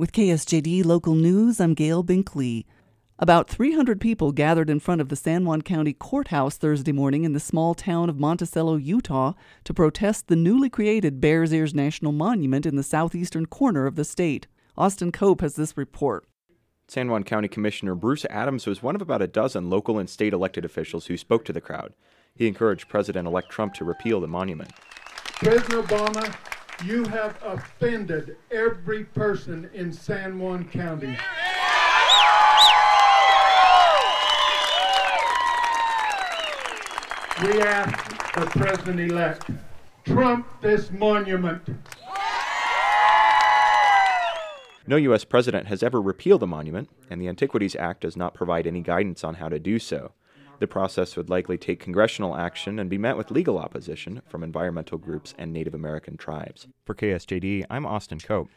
With KSJD Local News, I'm Gail Binkley. About 300 people gathered in front of the San Juan County Courthouse Thursday morning in the small town of Monticello, Utah, to protest the newly created Bears Ears National Monument in the southeastern corner of the state. Austin Cope has this report. San Juan County Commissioner Bruce Adams was one of about a dozen local and state elected officials who spoke to the crowd. He encouraged President-elect Trump to repeal the monument. President Obama, you have offended every person in San Juan County. We ask the President-elect, trump this monument. No U.S. president has ever repealed a monument, and the Antiquities Act does not provide any guidance on how to do so. The process would likely take congressional action and be met with legal opposition from environmental groups and Native American tribes. For KSJD, I'm Austin Cope.